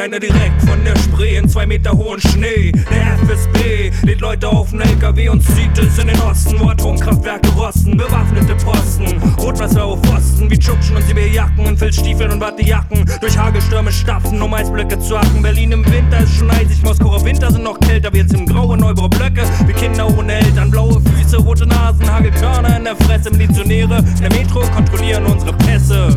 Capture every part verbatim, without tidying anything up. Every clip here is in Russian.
einer direkt von der Spree in zwei Meter hohen Schnee. Der F S B lädt Leute auf den L K W und zieht es in den Osten, wo Atomkraftwerke rosten, bewaffnete Posten, Rotwasser auf Pfosten, wie Tschukschen und Sibirjacken in Filzstiefeln und Wattejacken, durch Hagelstürme stapfen, um Eisblöcke zu hacken. Berlin im Winter ist schon eisig, Moskau auf Winter sind noch kälter, wir ziehen graue Neubauer Blöcke, wie Kinder ohne Eltern, blaue Füße, rote Nasen, Hagelkörner in der Fresse, Milizionäre in der Metro kontrollieren unsere Pässe.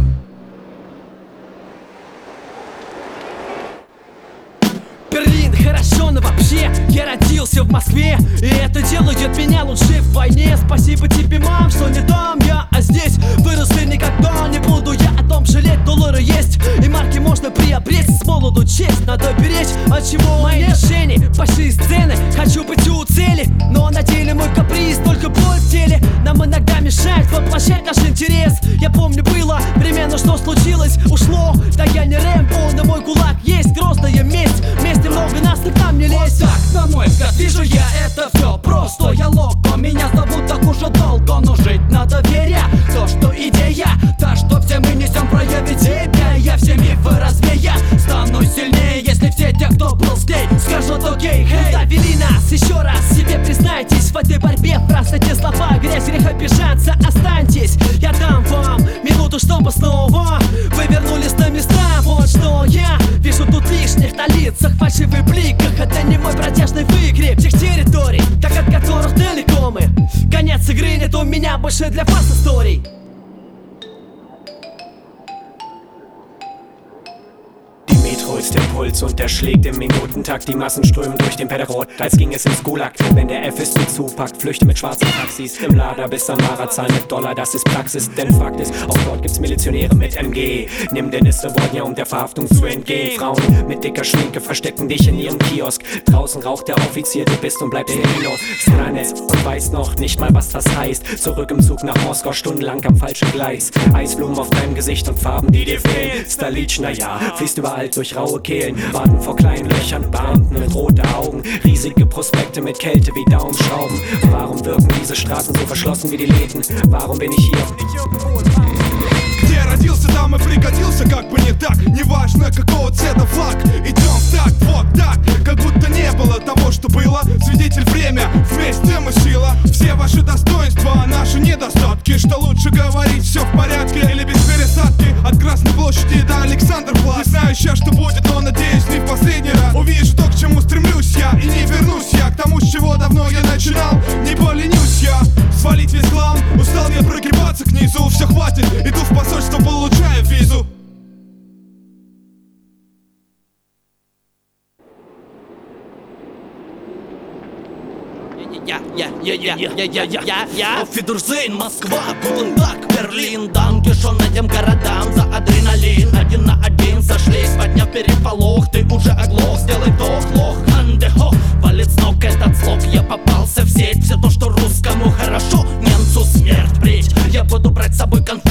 Берлин, хорошо, но вообще я родился в Москве, и это делает меня лучше в войне. Спасибо тебе, мам, что не там я, а здесь. Выросли никогда не буду я о том жалеть. Доллары есть, и марки можно приобрести. С молоду честь надо беречь, от чего мои мишени, большие сцены. Хочу быть у цели, но на деле мой каприз, только боль в теле нам иногда мешает воплощать наш интерес. Я помню, было время, но что случилось, ушло. Да я не Рэмбо, но мой кулак есть грозная месть. Вместе много нас, ты к нам не лезь. Вот так, на мой взгляд, вижу я это все просто. Я Локо, меня зовут так уж и долго, но жить надо веря. То, что идея, та, что все мы несем, проявить себя. Я все мифы развея, стану сильнее, если все те, кто был здесь, скажут окей, хей. Довели нас еще раз, себе признайтесь в этой борьбе. Фраз эти слова, грязь, грех обижаться, останьтесь. Я дам вам минуту, чтобы снова вы вернулись на места. Вот что я вижу тут лишних на лицах, фальшивых бликах. Это не мой бродяжный выгреб тех территорий, так от которых далеко мы. Конец игры, нет у меня больше для вас историй. Ist der Puls und der schlägt im Minutentakt. Die Massen strömen durch den Peterot, als ging es ins Gulag. Wenn der F S B zupackt, flüchte mit schwarzen Taxis im Lader bis Samara, zahlen mit Dollar, das ist Praxis. Denn Fakt ist, auch dort gibt's Milizionäre mit M G. Nimm Dennis Sowodnia, um der Verhaftung zu entgehen. Frauen mit dicker Schminke verstecken dich in ihrem Kiosk. Draußen raucht der Offizier, du bist und bleibst Elino. Stranetz und weiß noch nicht mal, was das heißt. Zurück im Zug nach Moskau, stundenlang am falschen Gleis. Eisblumen auf deinem Gesicht und Farben, die dir fehlen. Stalitsch, naja, fließt überall durch raue Kehlen, warten vor kleinen Löchern, Beamten mit roten Augen, riesige Prospekte mit Kälte wie Daumenschrauben. Warum wirken diese Straßen so verschlossen wie die Läden? Warum bin ich hier? Где родился, там и пригодился, как бы не так. Неважно, какого цвета флаг. Идем так, вот так, как будто не было того, что было. Свидетель время, вместе мы сила. Все ваши достоинства, а наши недостатки. Что лучше говорить, все в порядке или без пересадки. От Красной площади до Александр-Плац. Не знаю сейчас, что будет, но надеюсь, не в последний раз. Увижу то, к чему стремлюсь я, и не вернусь я к тому, с чего давно я начинал. Не поленюсь я свалить весь хлам. Устал я прогибаться к низу, все хватит, иду в посольство, получаю визу. Я, я, я, я, я, я, я, я, я Auf Wiedersehen, Москва, guten Tag, Берлин. Данкишон этим городам за адреналин. Один на один сошлись, подняв переполох. Ты уже оглох, сделай вдох, лох. Хандехо, валит с ног этот слог. Я попался в сеть, все то, что русскому хорошо, немцу смерть пречь. Я буду брать с собой конфетти.